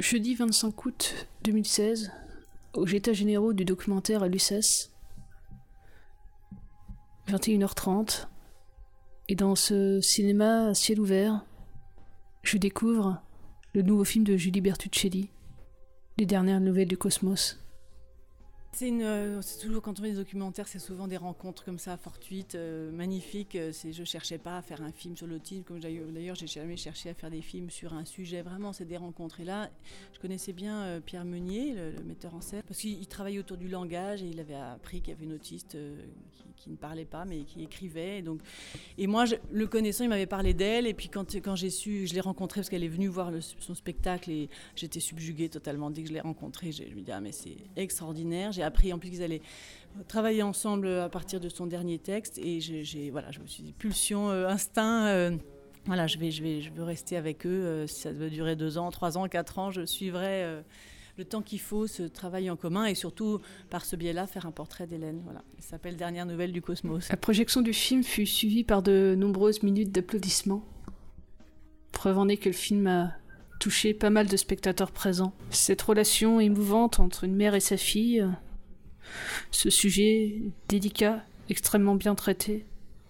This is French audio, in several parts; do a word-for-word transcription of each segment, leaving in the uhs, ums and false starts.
Jeudi vingt-cinq août deux mille seize, aux États généraux du documentaire à l'U S S, vingt et une heures trente, et dans ce cinéma à ciel ouvert, je découvre le nouveau film de Julie Bertuccelli, Les dernières nouvelles du cosmos. C'est, une, euh, c'est toujours, quand on fait des documentaires, c'est souvent des rencontres comme ça, fortuites, euh, magnifiques. C'est, je ne cherchais pas à faire un film sur l'autisme, comme d'ailleurs, je n'ai jamais cherché à faire des films sur un sujet. Vraiment, c'est des rencontres. Et là, je connaissais bien euh, Pierre Meunier, le, le metteur en scène, parce qu'il travaillait autour du langage et il avait appris qu'il y avait une autiste euh, qui, qui ne parlait pas, mais qui écrivait. Et, donc, et moi, je, le connaissant, il m'avait parlé d'elle. Et puis, quand, quand j'ai su, je l'ai rencontrée parce qu'elle est venue voir le, son spectacle et j'étais subjuguée totalement. Dès que je l'ai rencontrée, je me dis, ah, mais c'est extraordinaire. J'ai appris en plus qu'ils allaient travailler ensemble à partir de son dernier texte et j'ai, j'ai, voilà, je me suis dit pulsion, euh, instinct, euh, voilà, je vais, je vais, je veux rester avec eux. Euh, si ça doit durer deux ans, trois ans, quatre ans, je suivrai euh, le temps qu'il faut ce travail en commun et surtout par ce biais-là faire un portrait d'Hélène. Voilà, il s'appelle Dernière nouvelle du cosmos. La projection du film fut suivie par de nombreuses minutes d'applaudissements. Preuve en est que le film a touché pas mal de spectateurs présents. Cette relation émouvante entre une mère et sa fille, ce sujet délicat, extrêmement bien traité.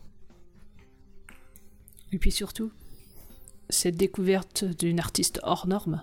Et puis surtout, cette découverte d'une artiste hors norme.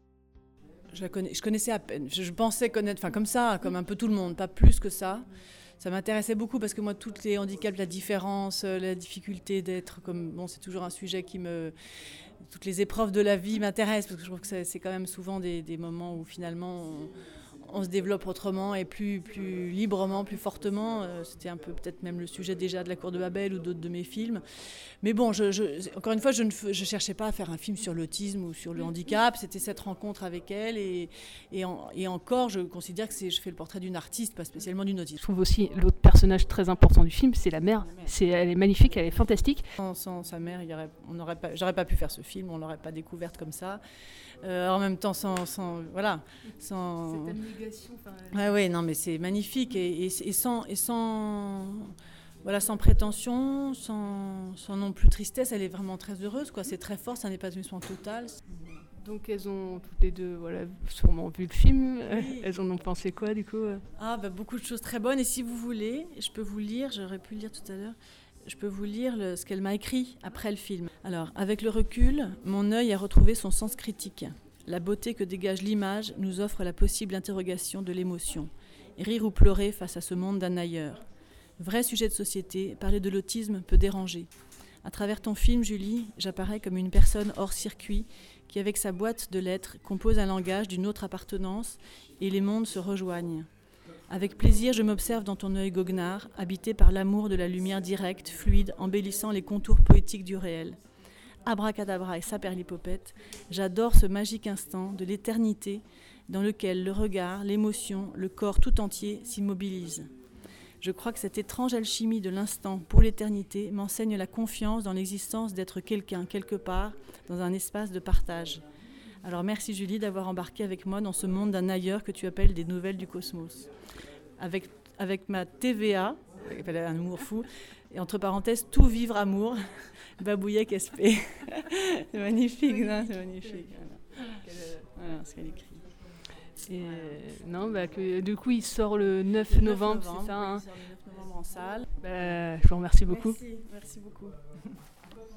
Je la connais, je connaissais à peine. Je, je pensais connaître, enfin comme ça, comme un peu tout le monde, pas plus que ça. Ça m'intéressait beaucoup parce que moi, tous les handicaps, la différence, la difficulté d'être comme... Bon, c'est toujours un sujet qui me... Toutes les épreuves de la vie m'intéressent parce que je trouve que c'est, c'est quand même souvent des, des moments où finalement... On, on se développe autrement et plus, plus librement, plus fortement. Euh, c'était un peu peut-être même le sujet déjà de La Cour de Babel ou d'autres de mes films. Mais bon, je, je, encore une fois, je ne je cherchais pas à faire un film sur l'autisme ou sur le handicap. C'était cette rencontre avec elle. Et, et, en, et encore, je considère que c'est, je fais le portrait d'une artiste, pas spécialement d'une autiste. Je trouve aussi l'autre personnage très important du film, c'est la mère. La mère. C'est, elle est magnifique, elle est fantastique. Sans, sans sa mère, il y aurait, on n'aurait pas, j'aurais pas pu faire ce film, on ne l'aurait pas découverte comme ça. Euh, en même temps, sans... sans voilà, sans... Cette abnégation... Enfin, ouais, ouais, non, mais c'est magnifique. Et, et, et, sans, et sans, voilà, sans prétention, sans, sans non plus tristesse, elle est vraiment très heureuse, quoi. C'est très fort, c'est un épanouissement total. Donc elles ont toutes les deux voilà, sûrement vu le film. Oui. Elles en ont pensé quoi, du coup? Ah, bah, beaucoup de choses très bonnes. Et si vous voulez, je peux vous lire, j'aurais pu le lire tout à l'heure, je peux vous lire le, ce qu'elle m'a écrit après le film. Alors, avec le recul, mon œil a retrouvé son sens critique. La beauté que dégage l'image nous offre la possible interrogation de l'émotion. Rire ou pleurer face à ce monde d'un ailleurs. Vrai sujet de société, parler de l'autisme peut déranger. À travers ton film, Julie, j'apparais comme une personne hors circuit qui, avec sa boîte de lettres, compose un langage d'une autre appartenance et les mondes se rejoignent. Avec plaisir, je m'observe dans ton œil goguenard, habité par l'amour de la lumière directe, fluide, embellissant les contours poétiques du réel. Abracadabra et saperlipopette, j'adore ce magique instant de l'éternité dans lequel le regard, l'émotion, le corps tout entier s'immobilisent. Je crois que cette étrange alchimie de l'instant pour l'éternité m'enseigne la confiance dans l'existence d'être quelqu'un, quelque part, dans un espace de partage. Alors merci Julie d'avoir embarqué avec moi dans ce monde d'un ailleurs que tu appelles des nouvelles du cosmos. Avec, avec ma T V A, un humour fou, et entre parenthèses, tout vivre amour, Babouillec S P. C'est magnifique, non, c'est magnifique. Voilà. Voilà ce qu'elle écrit. Et non, bah, que, du coup, il sort le neuf novembre, c'est ça, hein. Il sort le neuf novembre en salle. Bah, je vous remercie beaucoup. Merci, merci beaucoup.